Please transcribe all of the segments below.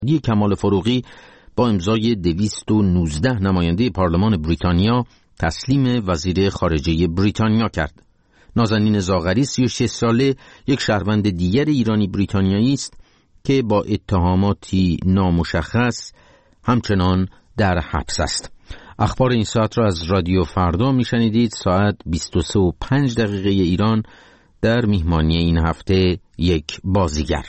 کمال فروغی با امضای 219 نماینده پارلمان بریتانیا تسلیم وزیر خارجه بریتانیا کرد. نازنین زاغری 36 ساله یک شهروند دیگر ایرانی بریتانیایی است که با اتهاماتی نامشخص همچنان در حبس است. اخبار این ساعت را از رادیو فردا میشنیدید. ساعت 23:05 ایران در میهمانی این هفته یک بازیگر.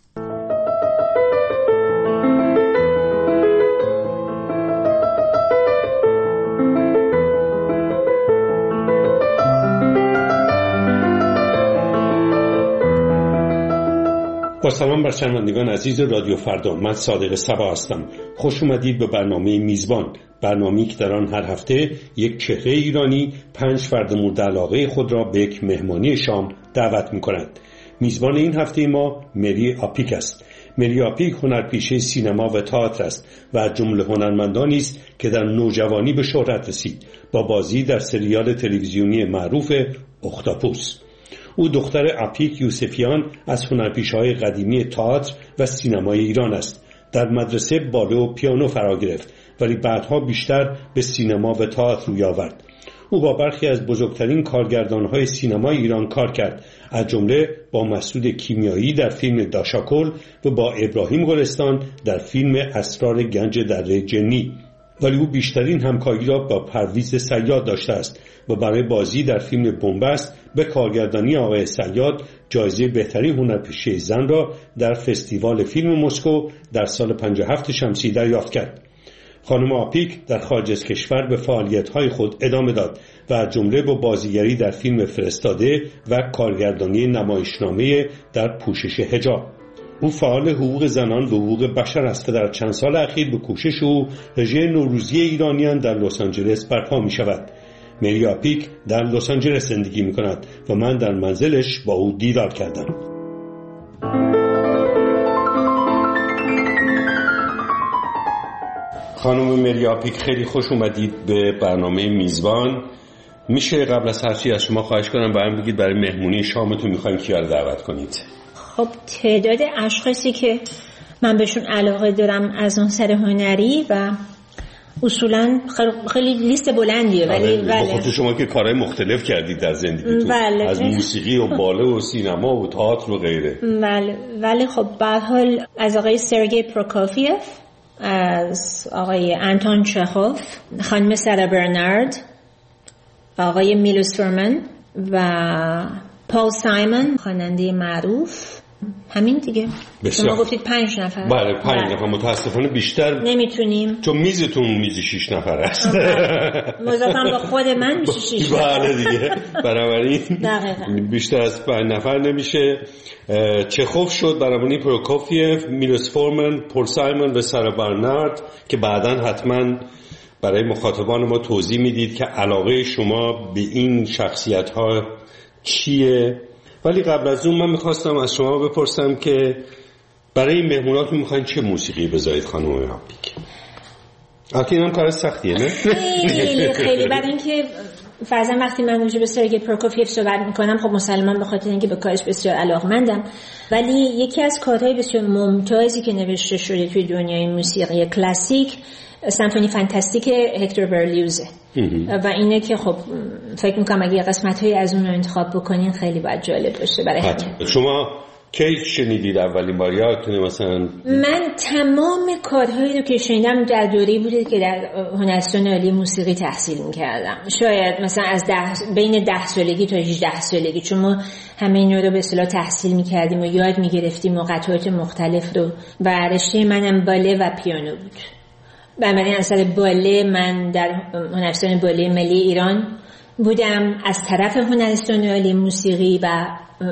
با سلام بر شنوندگان عزیز رادیو فردا، من صادق صبا هستم. خوش اومدید به برنامه میزبان، برنامه‌ای که در آن هر هفته یک چهره ایرانی 5 فرد مورد علاقه خود را به یک مهمانی شام دعوت می‌کند. میزبان این هفته ما مری آپیک است. مری آپیک هنرپیشه سینما و تئاتر است و از جمله هنرمندانی است که در نوجوانی به شهرت رسید با بازی در سریال تلویزیونی معروف اختاپوس. او دختر آپیک یوسفیان از هنرپیشه‌های قدیمی تئاتر و سینمای ایران است. در مدرسه باله و پیانو فرا گرفت ولی بعدها بیشتر به سینما و تئاتر روی آورد. او با برخی از بزرگترین کارگردان‌های سینمای ایران کار کرد، از جمله با مسعود کیمیایی در فیلم داشاکل و با ابراهیم گلستان در فیلم اسرار گنج دره جنی. ولی او بیشترین همکاری را با پرویز صیاد داشته است و برای بازی در فیلم بنبست به کارگردانی آقای صیاد جایزه بهترین هنرپیشه زن را در فستیوال فیلم مسکو در سال 57 شمسی دریافت کرد. خانم آپیک در خارج از کشور به فعالیت‌های خود ادامه داد و از جمله با بازیگری در فیلم فرستاده و کارگردانی نمایشنامه در پوشش حجاب. او فعال حقوق زنان و حقوق بشر است که در چند سال اخیر به کوشش او رژه نوروزی ایرانیان در لس آنجلس برپا می شود. مری آپیک در لس آنجلس زندگی می کند و من در منزلش با او دیدار کردم. خانم مری آپیک، خیلی خوش اومدید به برنامه میزبان. میشه قبل از هر چیز از شما خواهش کنم برام بگید برای مهمونی شامتون میخواین کیا رو دعوت کنید؟ خب تعداد اشخاصی که من بهشون علاقه دارم از اون سر هنری و اصولا خیلی لیست بلندیه، ولی خب شما که کارهای مختلف کردید در زندگیتون، از موسیقی و باله و سینما و تئاتر و غیره. ولی خب به هر حال از آقای سرگئی پروکوفیف، از آقای آنتون چخوف، خانم سارا برنارد، آقای میلوس فورمن و پال سایمون خواننده معروف. همین دیگه. شما گفتید 5 نفر. بله 5 نفر. متاسفانه بیشتر نمیتونیم چون میزتون میز 6 نفر است. مضافاً با خود من میشه 6 نفر. بله دیگه. بنابراین بیشتر از 5 نفر نمیشه. چخوف شد، بنابراین پروکوفیف، میلوس فورمن، پال سایمون و سارا برنارد که بعداً حتما برای مخاطبان ما توضیح میدید که علاقه شما به این شخصیت‌ها چیه. ولی قبل از اون من میخواستم از شما بپرسم که برای این مهموناتون میخواین چه موسیقی بذارید خانم آپیک؟ البته اینم کار سختیه نه؟ خیلی بعد اینکه فرضاً وقتی من راجع به سرگئی پروکوفیف صحبت میکنم خب مسلماً به خاطر اینکه به کارش بسیار علاقه‌مندم، ولی یکی از کارهای بسیار ممتازی که نوشته شده توی دنیای موسیقی کلاسیک سمفونی فانتاستیک هکتور برلیوزه و اینه که خب فکر میکنم اگه قسمت‌های از اون رو انتخاب بکنین خیلی باید جالب باشه برای همه. شما کی شنیدید اولین بار؟ یادتونه مثلا؟ من تمام کارهایی رو که شنیدم در دوره‌ای بوده که در هنرستان عالی موسیقی تحصیل میکردم، شاید مثلا از بین 10 سالگی تا 18 سالگی، چون ما همه اینا رو به اصطلاح تحصیل میکردیم و یاد میگرفتیم و قطعات مختلف رو و رشته منم باله و پیانو بود. بنابراین اصلا باله من در هنرستان باله ملی ایران بودم از طرف هنرستان عالی موسیقی و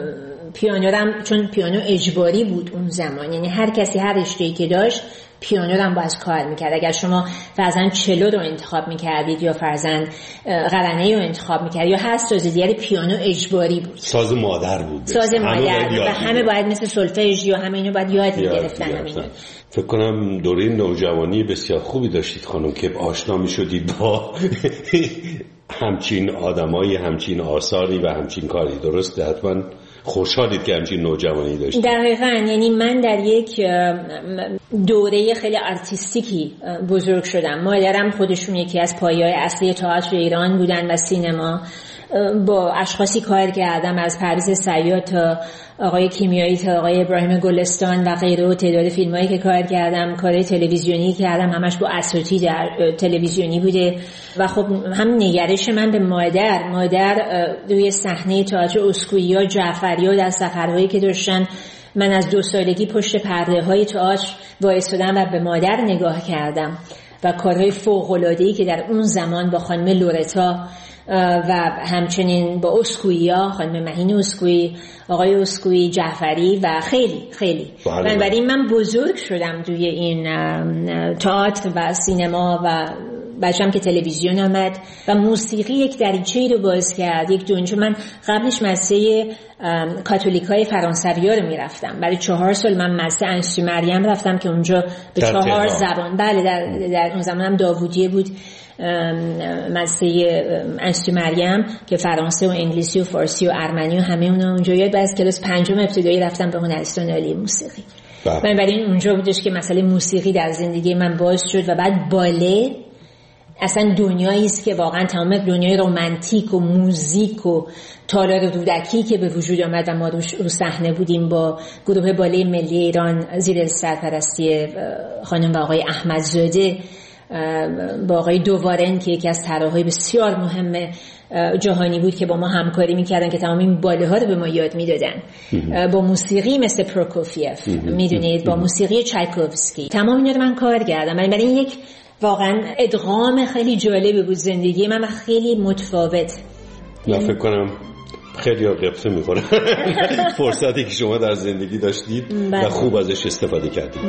پیانو هم، چون پیانو اجباری بود اون زمان، یعنی هر کسی هر رشته‌ای که داشت پیانو هم باز کار میکرد. اگر شما فرضاً چلو رو انتخاب میکردید یا فرضاً قرنه رو انتخاب میکردید یا هر ساز دیگری، پیانو اجباری بود، ساز مادر بود، ساز مادر بود و همه باید مثل سولفژ یا همه اینو باید یاد میگرفتن. فکر کنم دوره نوجوانی بسیار خوبی داشتید خانم که آشنا میشدید با همچین آدمایی، همچین آثاری و همچین کاری. درسته؟ حتما خوشحالید که همچین نوجوانی داشتید. دقیقاً، یعنی من در یک دوره خیلی آرتیستیکی بزرگ شدم. مادرم خودشون یکی از پایه‌های اصلی تئاتر ایران بودن و سینما. با اشخاصی کار کردم، از پرویز صیاد تا آقای کیمیایی تا آقای ابراهیم گلستان و غیره، و تعداد فیلمایی که کار کردم، کارهای تلویزیونی کردم، همش با اساتید تلویزیونی بوده. و خب هم نگرش من به مادر روی صحنه تئاتر اسکویی جعفری در سفرهایی که داشتن، من از 2 سالگی پشت پرده های تئاتر وایسادم و به مادر نگاه کردم و کارهای فوق‌العاده‌ای که در اون زمان با خانم لورتا و همچنین با اسکویی، خانم مهین اسکویی، آقای اسکویی، جعفری و خیلی خیلی. بنابراین من بزرگ شدم توی این تئاتر و سینما و بعدم که تلویزیون آمد و موسیقی یک دریچه‌ای رو باز کرد، یک دنیا. من قبلش مدرسه کاتولیکای فرانسویا رو میرفتم. برای 4 سال من مدرسه انشتی مریم رفتم که اونجا به 4 زبان، بله در اون زمان هم داوودیه بود، مدرسه انشتی مریم که فرانسه و انگلیسی و فارسی و ارمنی و همه اونا اونجا. یاد از کلاس 5 ابتدایی رفتم به هنرستان عالی موسیقی. بنابراین اونجا بودش که مسئله موسیقی در زندگی من باز شد. و بعد باله اصلا دنیایی است که واقعا تمام دنیای رمانتیک و موزیک و تالار رودکی که به وجود آمد و ما رو صحنه بودیم با گروه باله ملی ایران زیر سرپرستی خانم و آقای احمدزاده، با آقای دووارن که یکی از طراحای بسیار مهم جهانی بود که با ما همکاری میکردن که تمام این باله ها رو به ما یاد میدادن، با موسیقی مثل پروکوفیف، میدونید، با موسیقی چایکوفسکی، تمام اینا رو من کار کردم. من برای یک واقعا ادغام خیلی جالبی بود زندگی من و خیلی متفاوت. من فکر کنم خیلی قبطه میخوره فرصتی که شما در زندگی داشتید و خوب ازش استفاده کردید.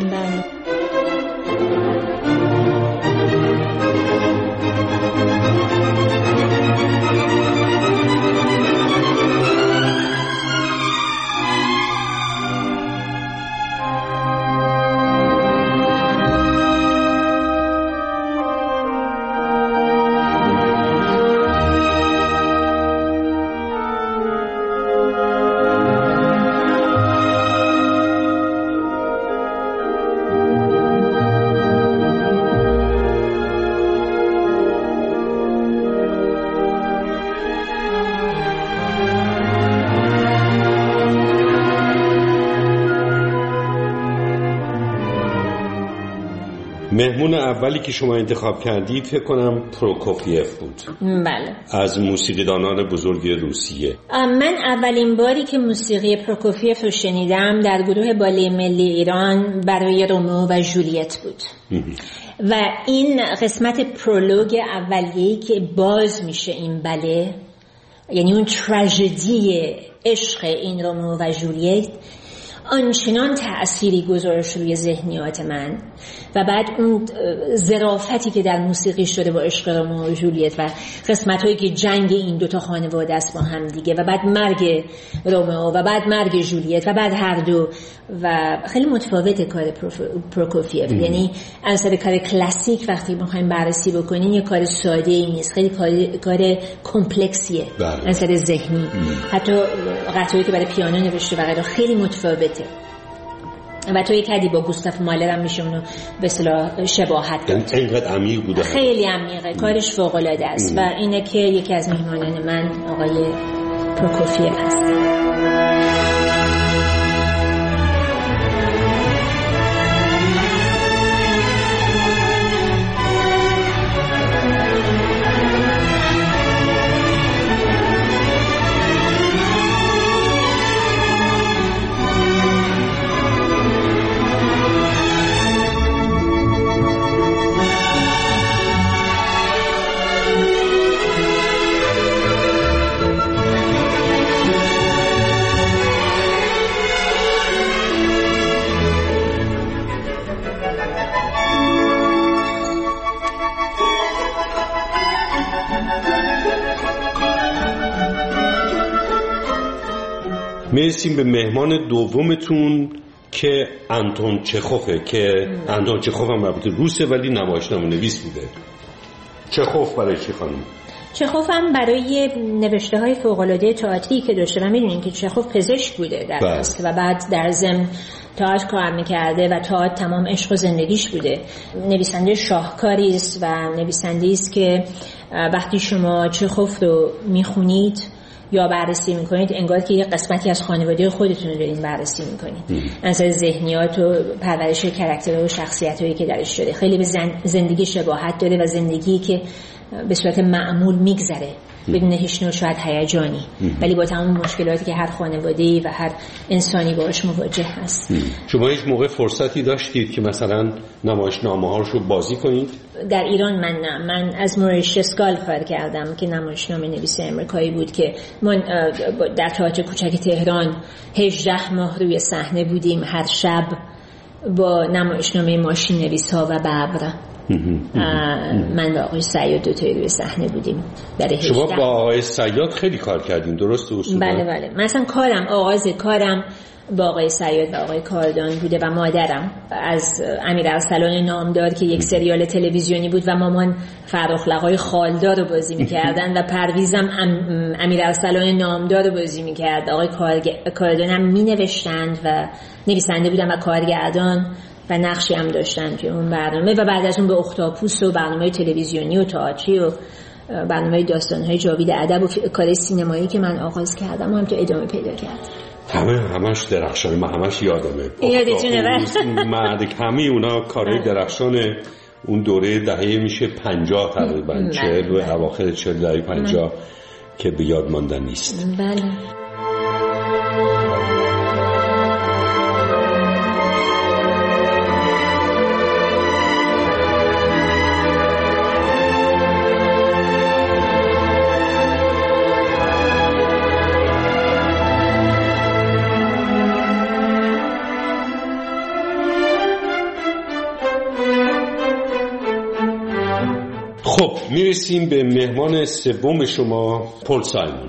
مهمون اولی که شما انتخاب کردید فکر کنم پروکوفیف بود. بله. از موسیقیدانان بزرگ روسیه. من اولین باری که موسیقی پروکوفیف رو شنیدم در گروه باله ملی ایران برای رومئو و ژولیت بود. و این قسمت پرولوگ اولیه‌ای که باز میشه این باله، یعنی اون تراژدی عشق این رومئو و ژولیت، آنچنان تأثیری گذاشت روی ذهنیات من. و بعد اون ظرافتی که در موسیقی شده با عشق رومئو و ژولیت و قسمت‌هایی که جنگ این دوتا خانواده است با هم دیگه، و بعد مرگ رومئو و بعد مرگ ژولیت و بعد هر دو، و خیلی متفاوت کار پروکوفیف. یعنی از کار کلاسیک وقتی می‌خوایم بررسی بکنیم یه کار ساده‌ای نیست، خیلی کار کمپلکسیه از نظر ذهنی. حتی قطعه‌ای که برای پیانو نوشته و غیره خیلی متفاوته. و توی کدی با گوستاف مالر هم میشه اونو به اصطلاح شباهت داد. اینقدر عمیق بوده، خیلی عمیقه، کارش فوق‌العاده است. و اینه که یکی از مهمانان من آقای پروکوفیف هست. میرسیم به مهمان دومتون که آنتون چخوفه، که آنتون چخوف هم البته روسه ولی نمایشنامه نویس بوده. چخوف برای چی خانم؟ چخوف هم برای نوشته‌های فوق‌العاده تئاتری که داشته و می‌دونین که چخوف پزشک بوده در اصل و بعد در ضمن تئاتر کار می‌کرده و تئاتر تمام عشق و زندگیش بوده. نویسنده شاهکاری است و نویسنده‌ای است که وقتی شما چخوف رو می‌خونید یا بررسی میکنید انگار که یه قسمتی از خانواده خودتون رو دارین بررسی میکنید از ذهنیات و پرورش کاراکترها و شخصیتایی که درش شده. خیلی به زندگی شباهت داره و زندگی که به صورت معمول میگذره بدون هیچ نوع شاید هیجانی، ولی با تمام مشکلاتی که هر خانواده‌ای و هر انسانی باهاش مواجه هست. شما هیچ موقع فرصتی داشتید که مثلا نمایشنامه‌هاشو بازی کنید؟ در ایران من از موریشیس گال کار کردم که نمایشنامه نویس امریکایی بود که من در تئاتر کوچک تهران 18 ماه روی صحنه بودیم، هر شب با نمایشنامه ماشین نویس‌ها و ببر. من با آقای صیاد دوتایی روی صحنه بودیم. شما با آقای صیاد خیلی کار کردین، درست اصولا؟ بله. مثلا آغاز کارم با آقای صیاد و آقای کاردان بوده و مادرم از امیرارسلان نامدار که یک سریال تلویزیونی بود و مامان فرخلقای خالدار رو بازی میکردن و پرویزم امیرارسلان نامدار رو بازی میکرد. آقای کاردان هم مینوشتند و نویسنده بودن و کارگردان و نقشی هم داشتن که اون برنامه و بعد از اون به اختاپوس و برنامه تلویزیونی و تئاتری و برنامه داستان‌های جاوید ادب و کار سینمایی که من آغاز کردم هم تو ادامه پیدا کرد. همش درخشان، من همش یادمه. یادتونه مرد همه اونا کارهای درخشان اون دوره دهه میشه 50 تقریبا 40 و اواخر 40 دهه 50 که به یاد ماندن نیست. بله. خب میرسیم به مهمان سوم شما، پل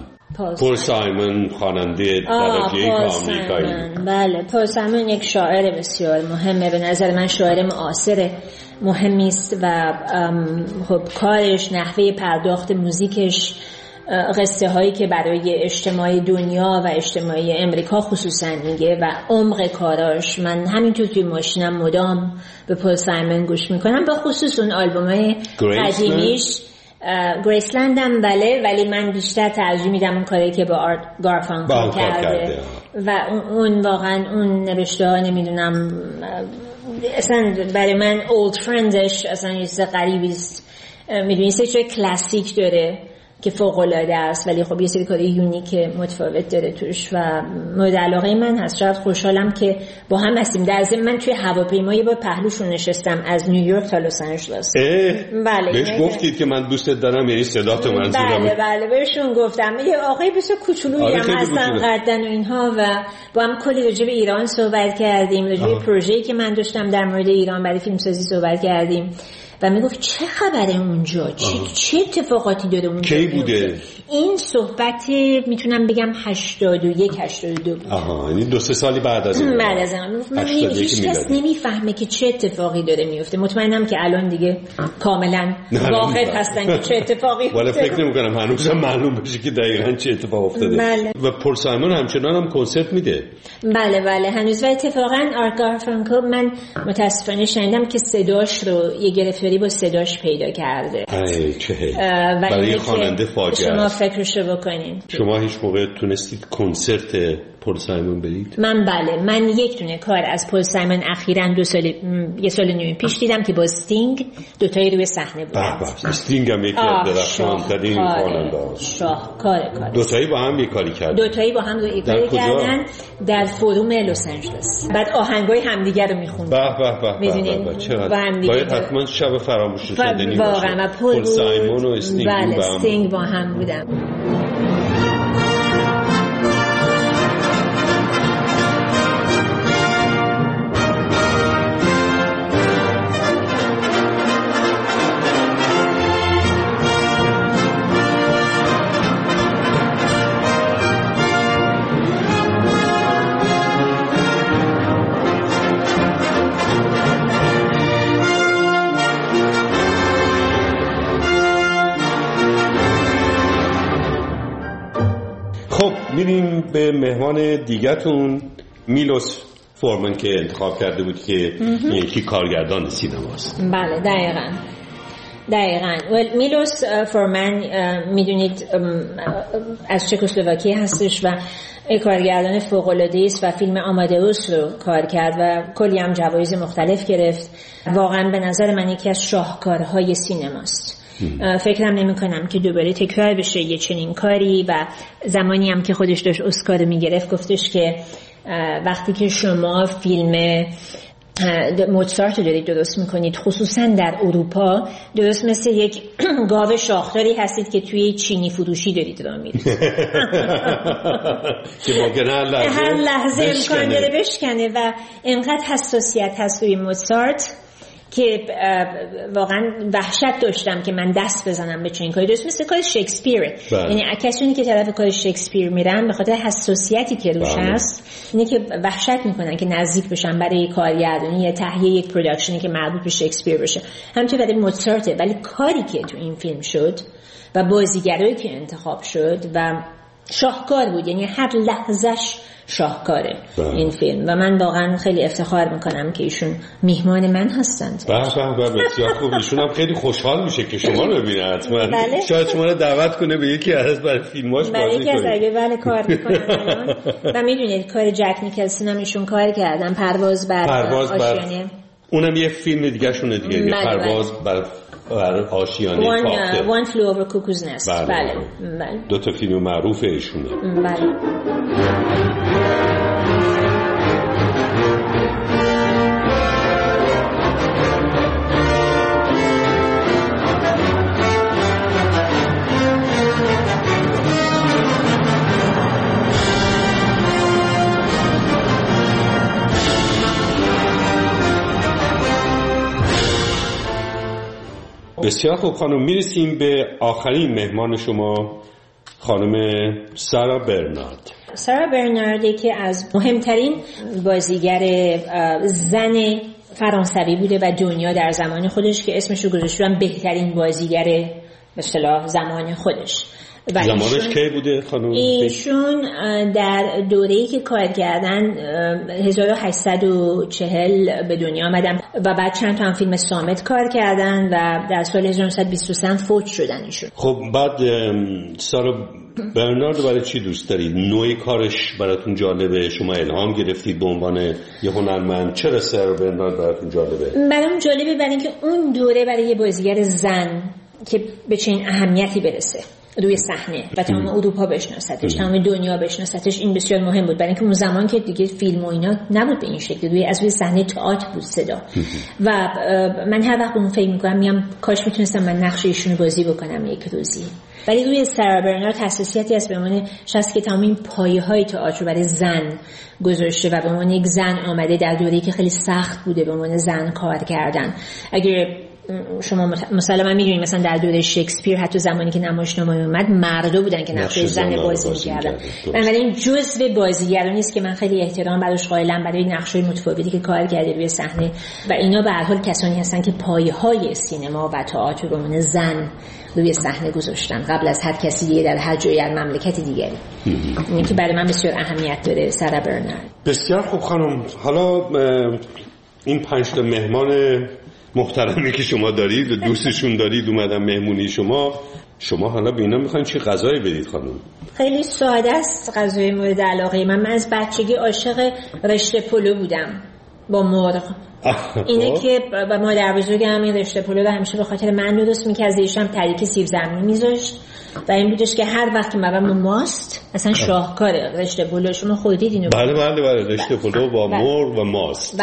سایمون خواننده درجه آمریکایی. بله، پل سایمون یک شاعر بسیار مهمه، به نظر من شاعر معاصر مهمی است و خب کارش، نحوه پرداخت موزیکش، قصه هایی که برای اجتماع دنیا و اجتماع امریکا خصوصا میگه و عمق کاراش. من همینطور توی ماشینم مدام به پل سایمون گوش میکنم، به خصوص اون آلبومای قدیمیش. گریسلند هم بله، ولی من بیشتر ترجیح میدم اون کاری که با آرت گارفانکل کرده و اون واقعا اون نوشته ها نمیدونم اصلا برای من اولد فرندش اصلا یه چیز غریبی است. میدونی سه کلاسیک داره که فوق‌العاده است، ولی خب یه سری کار یونیک متفاوت داره توش و مورد علاقه من هست. شاید خوشحالم که با هم هستیم. در ضمن من توی هواپیما یه بار پهلوشون نشستم از نیویورک تا لس آنجلس. بله، بهش گفتید که من دوستت دارم، یعنی صدا تو منظورم؟ بله بهشون گفتم. یه آقای بسیار کوچولویی هم هستن قدن و اینها و با هم کلی راجع به ایران صحبت کردیم، راجع به پروژه‌ای که من داشتم در مورد ایران برای فیلمسازی صحبت کردیم و میگفت چه خبره اونجا، چه اتفاقاتی داره اونجا. کی بوده این صحبت؟ میتونم بگم 81 82 بود. یعنی 2-3 سالی بعد از اون. بعد از اون من هیچ کس نمیفهمه که چه اتفاقی داره میفته. مطمئنم که الان دیگه کاملا واقع هستن که چه اتفاقی افتاده. ولی فکر نمی‌کنم هنوزم معلوم بشه که دقیقاً چه اتفاق افتاده. بله. و پل سایمون همچنان هم کنسرت میده. بله هنوز. و اتفاقا آرت گارفانکل من متاسفانه شنیدم که صداش رو یه گرفتاری با صداش پیدا کرده. برای خواننده فاجعه. شما فکرشو بکنین. شما هیچ موقع تونستید کنسرت پل سایمون برید؟ من یک دونه کار از پل سایمون اخیراً یه سال نیم پیش دیدم که با استینگ دوتایی روی صحنه بود. استینگ هم یکی از درخشان‌ترین خواننده‌هاست. شاهکار. دوتایی با هم یه کاری کردن. دوتایی با هم کاری کردن در فروم لس آنجلس. بعد آهنگای همدیگه رو می‌خوندن. به چقدر باید حتما شب فراموش نشدنی باشه. واقعا پل سایمون و استینگ با هم بودن. خب میریم به مهمان دیگه‌تون، میلوس فورمن که انتخاب کرده بود که یکی کارگردان سینماست. بله دقیقاً. میلوس فورمن میدونید از چکسلواکی هستش و کارگردان فوق‌العاده است و فیلم آمادئوس رو کار کرد و کلی هم جوایز مختلف گرفت. واقعاً به نظر من یکی از شاهکارهای سینماست. فکرم نمی کنم که دوباره تکرار بشه یه چنین کاری. و زمانی هم که خودش داشت اسکار می گرفت گفتش که وقتی که شما فیلم موزارت رو دارید درست میکنید، خصوصا در اروپا، درست مثل یک گاو شاخداری هستید که توی چینی فروشی دارید راه میرید که ممکنه هر لحظه امکان داره بشکنه و انقدر حساسیت هست روی موزارت که واقعا وحشت داشتم که من دست بزنم به چنین کاری. درست مثل کار شکسپیره. یعنی کسانی که طرف کار شکسپیر میرن به خاطر حساسیتی که روش هست اینه که وحشت میکنن که نزدیک بشن برای کارگردانی یا تهیه یک پروداکشنی که مربوط به شکسپیر باشه. همینطور برای موزارت. ولی کاری که تو این فیلم شد و بازیگرایی که انتخاب شد و شاهکار بود، یعنی هر لحظش شاهکاره این فیلم و من واقعا خیلی افتخار میکنم که ایشون میهمان من هستند. به بسیار خوب. ایشون هم خیلی خوشحال میشه که شما رو ببینه حتما. شاید شما رو دعوت کنه به یکی از برای فیلماش بازی کنه. بله کار میکنن و میدونید کار جک نیکلسون هم ایشون کار کردن، پرواز بر آشیانه. اونم یه فیلم دیگه شونه دیگه، پرواز بر آشیانه فاخته. One Flew Over Cuckoo's Nest. بله. دو تا فیلم معروف ایشونه. بله. بسیار خوب خانم، میرسیم به آخرین مهمان شما، خانم سارا برنارد. سارا برنارد که از مهمترین بازیگر زن فرانسوی بوده و دنیا در زمان خودش که اسمش رو گذاشتن بهترین بازیگر به اصطلاح زمان خودش. زمانش کی بوده خانم؟ ایشون در دوره‌ای که کار کردن 1840 به دنیا آمدن و بعد چند تا هم فیلم صامت کار کردن و در سال 1923 فوت شدن ایشون. خب بعد سارا برنارد برای چی دوست دارید؟ نوع کارش براتون جالبه؟ شما الهام گرفتید به عنوان یه هنرمند؟ چرا سارا برنارد براتون جالبه؟ برام جالبه برای اینکه اون دوره برای یه بازیگر زن که به چنین اهمیتی برسه روی صحنه و تمام اروپا بشناستش، تمام دنیا بشناستش، این بسیار مهم بود. برای اینکه اون زمان که دیگه فیلم و اینا نبود به این شکل، از روی صحنه تئاتر بود صدا. و من هر وقت اون فکر می‌کنم میام کاش میتونستم من نقش ایشونو بازی بکنم یک روزی. ولی روی سارا برنارد حساسیتی هست به عنوان شخصی که تمام این پایه‌های تئاتر برای زن گذاشته و به عنوان یک زن آمده در دوره‌ای که خیلی سخت بوده به عنوان زن کار کردن. اگر شما مثلا من میدونید مثلا در دوره شکسپیر حتی زمانی که نمایشنامه اومد مردا بودن که نقش زن بازی می‌کردن. بنابراین جزء بازیگرانی است که من خیلی احترام براش قائلم برای نقش‌های متفاوتی که کار کرده روی صحنه و اینا به هر حال کسانی هستن که پایه‌های سینما و تئاتر رو من زن روی صحنه گذاشتن قبل از هر کسی دیگه در هر جای مملکت دیگری. این که برای من بسیار اهمیت داره سارا برنارد. بسیار خوب خانم، حالا این 5 تا مهمان محترمی که شما دارید و دوستشون دارید اومدن مهمونی شما حالا به اینا میخواین چی غذایی بدید خانم؟ خیلی ساده است غذای مورد علاقه من از بچگی عاشق رشته پلو بودم با مرغ. اینه که با مادر بزرگم این رشته پلو رو همیشه به خاطر من درست می‌کرد، ایشم تریک سیب زمینی میذاشت و این بودش که هر وقت من ماست اصلا شاهکاره رشته پلو. شما خودید اینو؟ بله رشته پلو با مرغ و ماست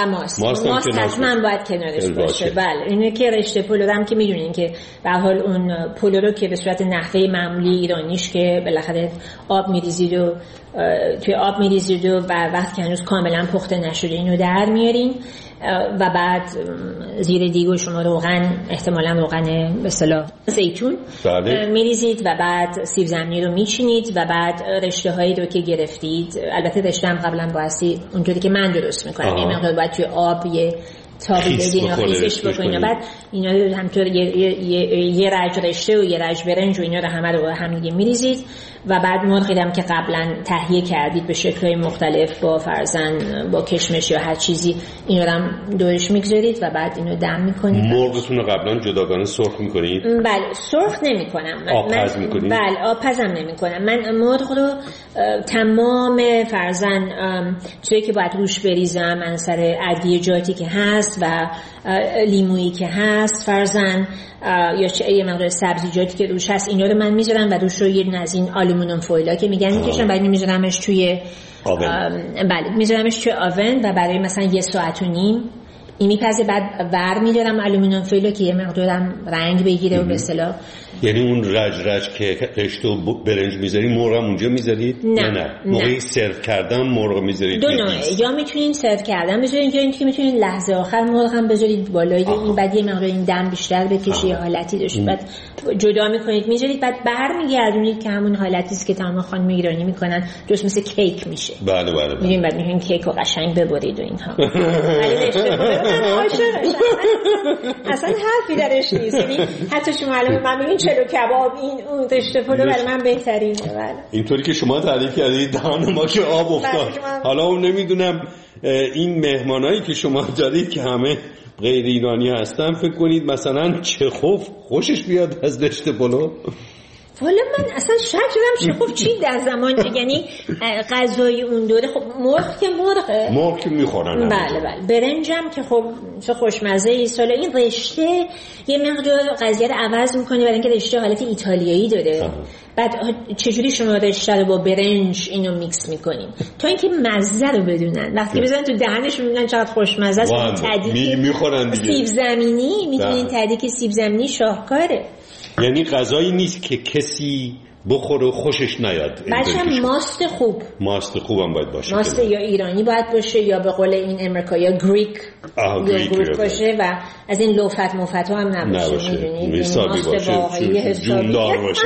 حتما باید کنارش باشه. بله اینه که رشته پلو هم که میدونین که به هر حال اون پلو رو که به صورت نحوه معمولی ایرانیش که بالاخره آب میریزید و توی آب میریزید و وقتی که هنوز کاملا پخته نشده اینو در میارین و بعد زیر دیگو شما روغن، احتمالاً روغن به اصطلاح زیتون میریزید و بعد سیب زمینی رو میچینید و بعد رشته هایی رو که گرفتید، البته رشته هم قبلا بایستی اونطوری که من درست میکنم یه مقدار باید توی آب یه تابی بدین و خیزش بکنین. بعد اینا رو همطور یه رج رشته و یه رج برنج و اینا رو همه رو هم دیگه میریزید و بعد مرغی هم که قبلا تهیه کردید به شکل‌های مختلف با فرزن با کشمش یا هر چیزی، اینا رو هم دورش میگذارید و بعد اینو دم میکنید. مرغتون رو قبلا جداگانه سرخ میکنید؟ بله، سرخ نمیکنم. آبپز میکنید؟ بله، آبپزم نمیکنم. من مرغ رو تمام فرزن چیزی که باید روش بریزم، انصر ادویجاتی که هست و لیمویی که هست فرزن یا یه مقدار سبزیجاتی که روش هست، اینا رو من میذارم و روش رو یه از این آلومینیوم فویلا که میگن میکشم، بعد میذارمش توی بله میذارمش توی آون و برای مثلا 1.5 ساعت این میپزه. بعد ور میدارم آلومینیوم فویلا که یه مقدارم رنگ بگیره و به اصطلاح. یعنی اون رج که رشته و برنج میذاری مرغ هم اونجا میذارید؟ نه موقعی سرو کردن مرغ میذارید؟ دو نوعه، یا میتونین سرو کردن بذارید یا اینکه میتونین لحظه آخر مرغ هم بذارید بالای این، بعد یه مقدار این دم بیشتر بکشه یه حالتی داشت، بعد جدا میکنید میذارید، بعد برمیگردونید که همون حالتی است که تمام خانم ایرانی میکنن، درست مثل کیک میشه. بله میگیم بعد میگین کیک رو قشنگ ببرید و اینها. اصلا حرفی درش نیست. یعنی حتی شما الان من میگین چلو کباب این اون رشته پلو برای من بهترینه. بله اینطوری که شما تعریف کردید دهان ما که آب افتاد. حالا اون نمیدونم این مهمانایی که شما دارید که همه غیر ایرانی هستن، فکر کنید مثلا چخوف خوشش بیاد از رشته پلو؟ والا من اصلا شک دارم چخوف چی در زمان، یعنی غذای اون دوره. خب مرغ که میخورن. بله برنجم که خب چه خوشمزه ای. سالا این رشته یه مقدار قضیه رو عوض میکنه برای اینکه رشته حالت ایتالیایی داره. بعد چجوری شما رشته رو با برنج اینو میکس میکنیم تا اینکه مزه رو بدونن، وقتی بزنن تو دهنشون میگن چقدر خوشمزه است. میخورن دیگه. سیب زمینی میدونین تدیک سیب زمینی شاهکاره. یعنی غذایی نیست که کسی بخوره و خوشش نیاد. بچه ماست خوبم باید باشه. ماست یا ایرانی باید باشه یا به قول این امریکا یا گریک باشه و از این لوفت مفت هم نباشه. میدونید حسابی باشه، جوندار باشه.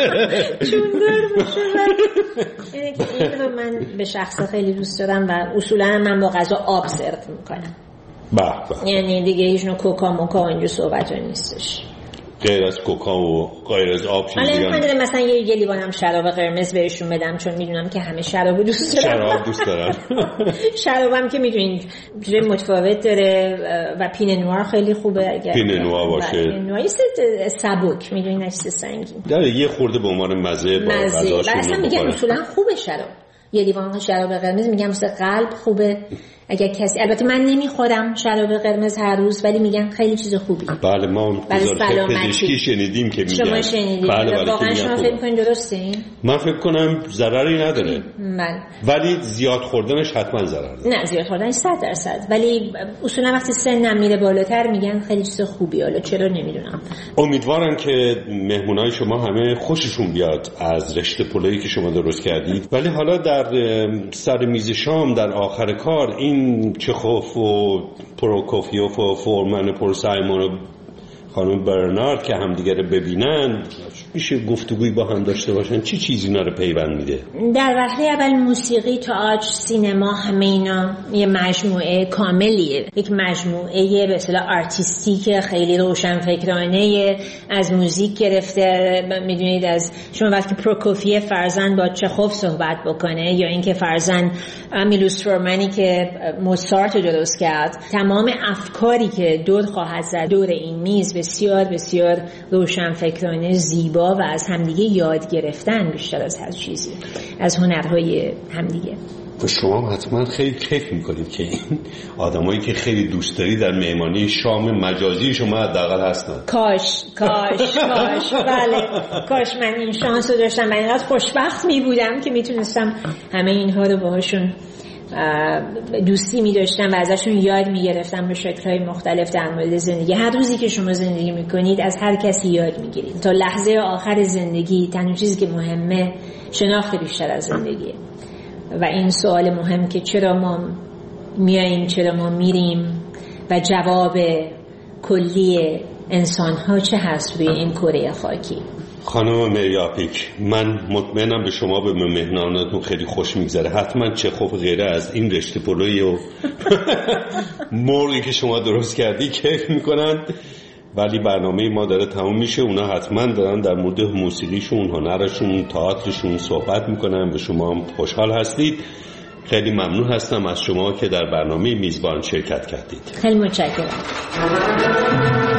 این رو من به شخص خیلی دوست دارم و اصولا من با غذا آب سرو میکنم. یعنی دیگه هیچ نوع کوکا موکا و اینجور صحبت ها نیستش. غیر از کوکا و غیر از آب چیز دیگه. من مثلا یه لیوان هم شراب قرمز بهشون بدم چون میدونم که همه شراب دوست دارن. شرابم که میدونید جوری متفاوت داره و پینه نوار خیلی خوبه. اگر پینه نوار باشه پینه نوار سبک میدونید نشسته سنگین داره یه خورده به عنوان مزه با غذاشون. اصلا میگم اصولا خوبه شراب. یه لیوان شراب قرمز میگم مثل قلب خوبه. اگر کسی، البته من نمیخورم شراب قرمز هر روز، ولی میگن خیلی چیز خوبی. بله ما وزارت پزشکی شنیدیم که میگن. شما شنیدید؟ بله واقعا شما فکر می‌کنید درسته این؟ من فکر کنم ضرری نداره. بله. ولی زیاد خوردنش حتما ضرر داره. نه زیاد خوردنش 100%، ولی اصولا وقتی سنم میره بالاتر میگن خیلی چیز خوبی. حالا چرا نمیدونم. امیدوارم که مهمونای شما همه خوششون بیاد از رشته پلویی که شما درست کردید. ولی حالا در سر میز شام در آخر کار این چخوف و پروکوفیوف و فورمن پرسایمون و خانم برنارد که همدیگه رو ببینن میشه گفتگوی با هم داشته باشن، چی چیزی اینا رو پیوند میده؟ در وهله اول موسیقی، تئاتر، سینما، همه اینا یه مجموعه کاملیه، یک مجموعه به اصطلاح آرتیستیک خیلی روشنفکرانه، از موزیک گرفته. میدونید از شما وقتی پروکوفیف فرزن با چخوف صحبت بکنه یا اینکه فرزن میلوس فورمنی که موزارت رو درست کرد، تمام افکاری که دور خواهد زد دور این میز بسیار بسیار روشنفکرانه، زیبا و از همدیگه یاد گرفتن بیشتر از هر چیزی، از هنرهای همدیگه. و شما حتما خیلی کیف میکنید که این آدمایی که خیلی دوست داری در مهمانی شام مجازی شما حداقل هستن. کاش بله، کاش من این شانس رو داشتم. من اینقدر خوشبخت میبودم که میتونستم همه اینها رو باهاشون دوستی می داشتم و ازشون یاد می گرفتم به شکل‌های مختلف در مورد زندگی. هر روزی که شما زندگی می کنید از هر کسی یاد می گیرید. تا لحظه آخر زندگی تنها چیزی که مهمه شناخت بیشتر از زندگیه و این سوال مهم که چرا ما میاییم، چرا ما میریم و جواب کلی انسان‌ها چه هست روی این کره خاکی. خانم مریاپیک، من مطمئنم به شما به مهمانانتون خیلی خوش میگذره. حتما چخوف غیره از این رشته پلوی و مرغی که شما درست کردی کیف میکنن. ولی برنامه ما داره تموم میشه. اونا حتما دارن در مورد موسیقیشون، هنرشون، تئاترشون صحبت میکنن و شما هم خوشحال هستید. خیلی ممنون هستم از شما که در برنامه میزبان شرکت کردید. خیلی متشکرم.